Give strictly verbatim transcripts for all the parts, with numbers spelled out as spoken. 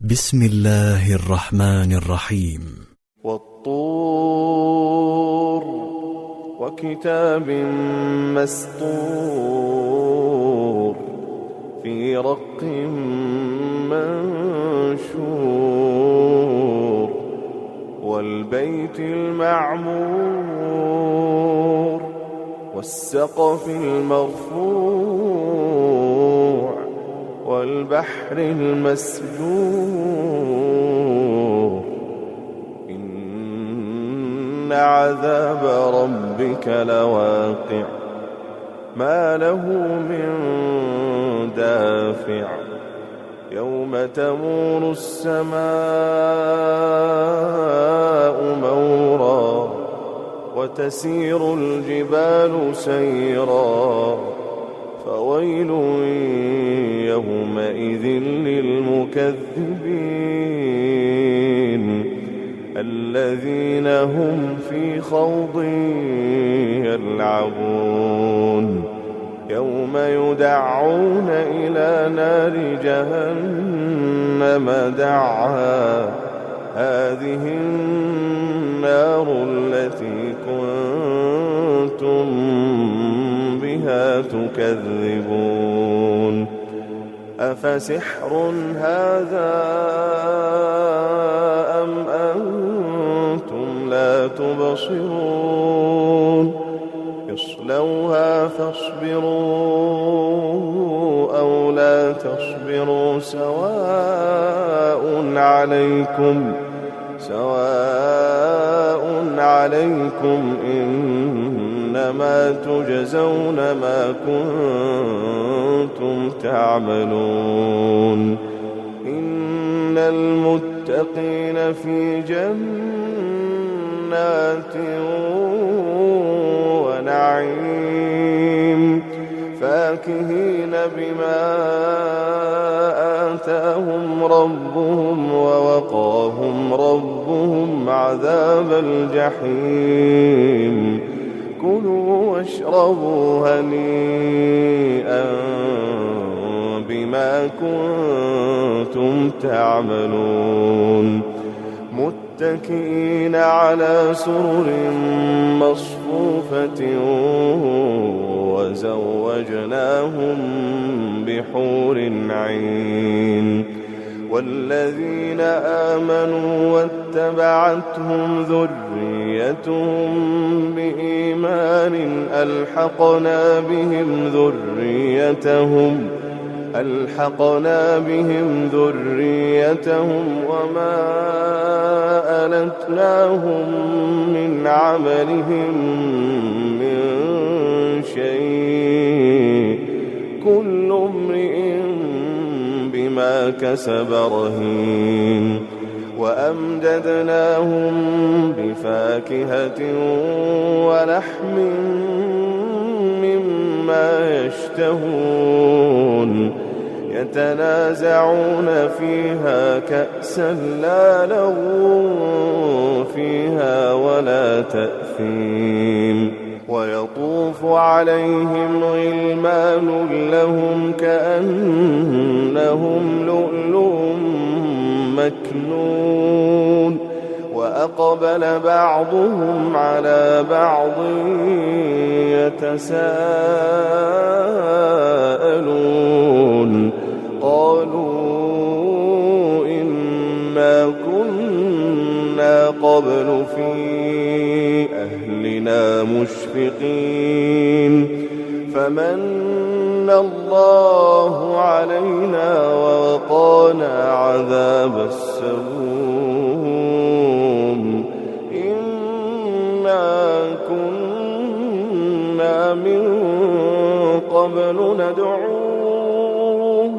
بسم الله الرحمن الرحيم. والطور وكتاب مسطور في رق منشور والبيت المعمور والسقف المرفوع والبحر المسجور إن عذاب ربك لواقع ما له من دافع يوم تمور السماء مورا وتسير الجبال سيرا فويل يومئذ للمكذبين الذين هم في خوض يلعبون يوم يدعون إلى نار جهنم دعا هذه النار التي كنتم بها تكذبون أفسحر هذا أم أنتم لا تبصرون اصلوها فاصبروا أو لا تصبروا سواء عليكم سواء عليكم إنما تجزون ما كنتم تعملون إن المتقين في جنات ونعيم فاكهين بما آتاهم ربهم ووقاهم ربهم عذاب الجحيم كلوا واشربوا هنيئا بما كنتم تعملون متكئين على سرر مصفوفة وزوجناهم بحور عين والذين آمنوا واتبعتهم ذريتهم بإيمان ألحقنا بهم ذريتهم ألحقنا بهم ذريتهم وما ألتناهم من عملهم من شيء كل امرئ بما كسب رهين وأمددناهم بفاكهة ولحم مما يشتهون يتنازعون فيها كأسا لا لغو فيها ولا تأثيم ويطوف عليهم غلمان لهم كأنهم لؤلؤ مكنون وأقبل بعضهم على بعض يتساءلون قالوا إنا كنا قبل في أهلنا مشفقين فمن الله علينا ووقانا عذاب السموم إنا كنا من قبل ندعوه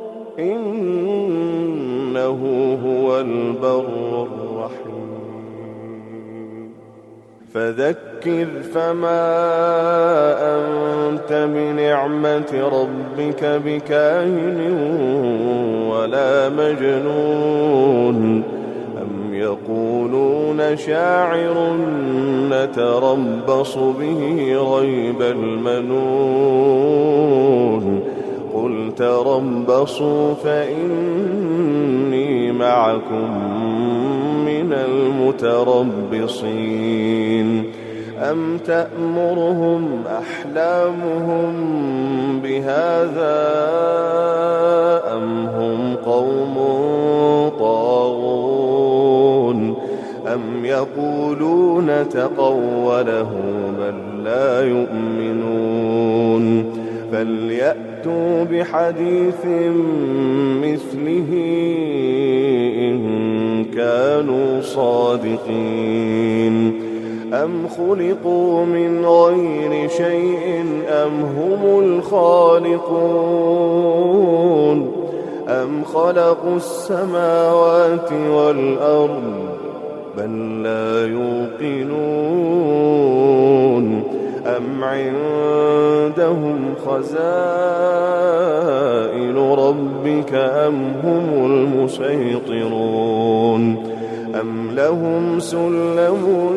إنه هو البر الرحيم فذكر فما أنت بنعمة ربك بكاهن ولا مجنون أم يقولون شاعر نتربص به ريب المنون قل تربصوا فإني معكم من المتربصين أم تأمرهم أحلامهم بهذا أم هم قوم طاغون أم يقولون تقوله بل لا يؤمنون فليأتوا بحديث مثله إن كانوا صادقين أم خلقوا من غير شيء أم هم الخالقون أم خلقوا السماوات والأرض بل لا يوقنون أم عندهم خزائن ربك أم هم المسيطرون أم لهم سلم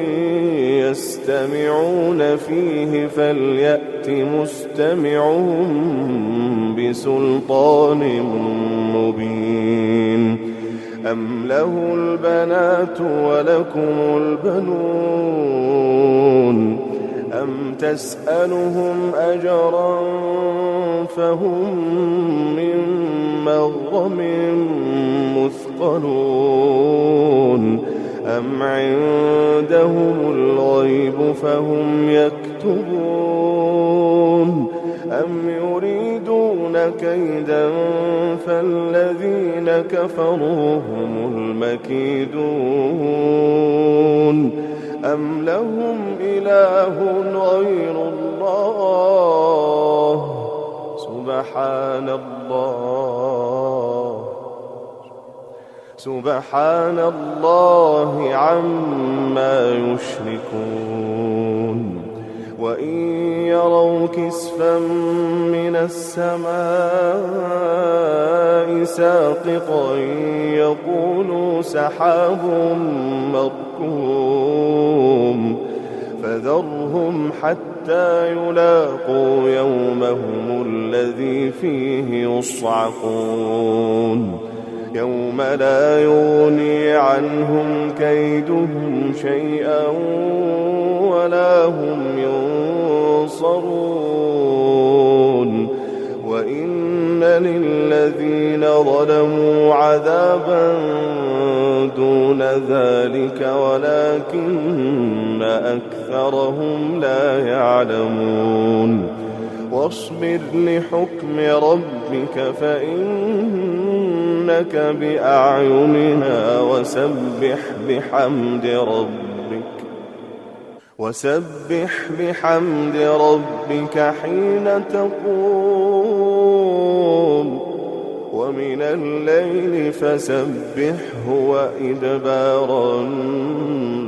يستمعون فيه فليأت مستمعهم بسلطان مبين أم له البنات ولكم البنون أم تسألهم أجرا فهم من مغرم مثقلون أم عندهم الغيب فهم يكتبون أم يريدون كيدا فالذين كفروا هم المكيدون أم لهم إله غير الله سبحان الله سبحان الله عما يشركون وإن يروا كسفا من السماء ساقطا يقولوا سحاب مركوم فذرهم حتى يلاقوا يومهم الذي فيه يصعقون يوم لا يغني عنهم كيدهم شيئا ولا هم ينصرون وإن للذين ظلموا عذابا دون ذلك ولكن أكثرهم لا يعلمون واصبر لحكم ربك فإنك بأعيننا وسبح بحمد ربك وسبح بحمد ربك حين تقوم ومن الليل فسبحه وإدبار